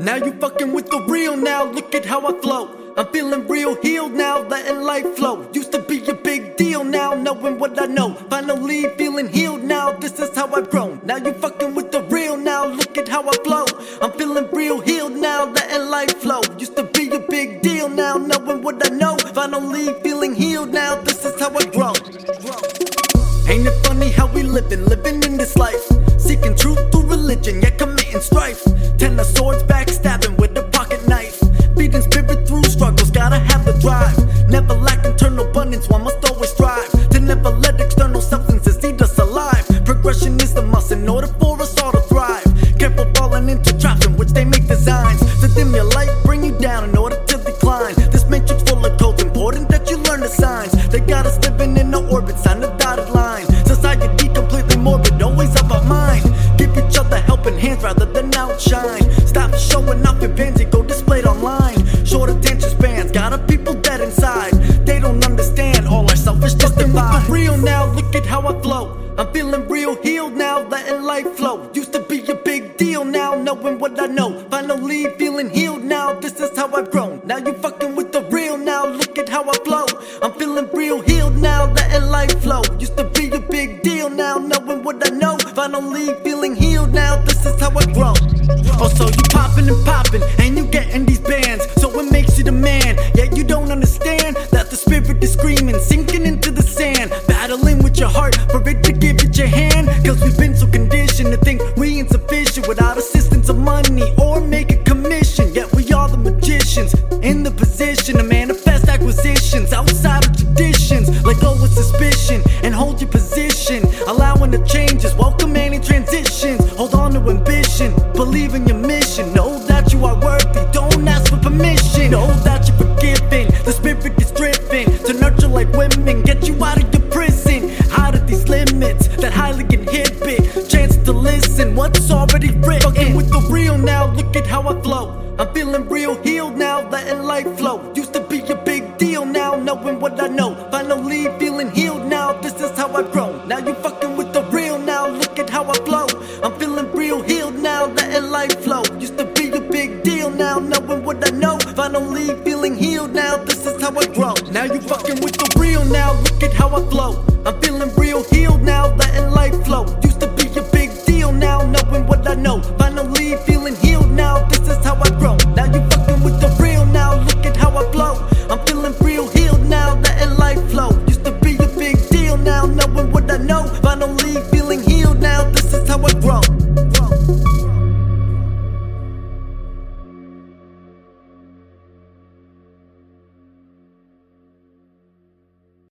Now you fucking with the real now, look at how I flow. I'm feeling real healed now, letting life flow. Used to be a big deal now, knowing what I know. Finally feeling healed now, this is how I've grown. Now you fucking with the real now, look at how I flow. I'm feeling real healed now, letting life flow. Used to be a big deal now, knowing what I know. Finally feeling healed now, this is how I've grown. Ain't it funny how we living in this life? Seeking truth through religion, yet committing strife. Ten of swords, backstabbing with a pocket knife. Feeding spirit through struggles, gotta have the drive. Never lack internal abundance, one must always strive to never let external substances eat us alive. Progression is the must in order for us all to thrive. Careful falling into traps in which they make designs to dim your light, bring you down in order to decline. This matrix full of codes, important that you learn the signs. They got us living in the orbit, sign the dotted line. Society completely morbid, always about mind. Give each other helping hands rather than outshine. Stop showing off your bands, go displayed online. Short attention spans, got a people dead inside. They don't understand, all our selfish just divide. With the real now, look at how I flow. I'm feeling real healed now, letting life flow. Used to be a big deal now, knowing what I know. Finally feeling healed now, this is how I've grown. Now you fucking with the real now, look at how I flow. I'm feeling real healed now, letting life flow. Used to be a big deal now, knowing what I know. Finally feeling healed now, this is how I've grown. Oh, so you popping and popping, and you getting these bands, so it makes you the man. Yet you don't understand that the spirit is screaming, sinking into the sand, battling with your heart for it to give it your hand. Cause we've been so conditioned to think we insufficient without assistance of money or make a commission. Yet we are the magicians in the position to manifest acquisitions outside of traditions. Let go with suspicion and hold your position, allowing the changes, welcome any transitions. Hold on to ambition, believe in your mission. Know that you are worthy, don't ask for permission. Know that you're forgiven, the spirit is driven to nurture like women, get you out of your prison, out of these limits that highly inhibit chance to listen what's already written. Fucking with the real now, look at how I flow. I'm feeling real healed now, letting life flow. Used to be a big deal now, knowing what I know. Finally feeling healed now, this is how I've grown. Now you fucking with the real now, look at how I flow. I'm feeling real healed now, letting life flow. Used to be a big deal now, knowing what I know. Finally feeling healed now, this is how I grow. Now you fucking with the real now, look at how I flow. I'm feeling real healed now, letting life flow. Used to be a big deal now, knowing what I know. Finally feeling healed now, this is how I grow. Now you fucking with the real now, look at how I flow. I'm feeling real healed now, letting life flow. Used to be a big deal now, knowing what I know. Finally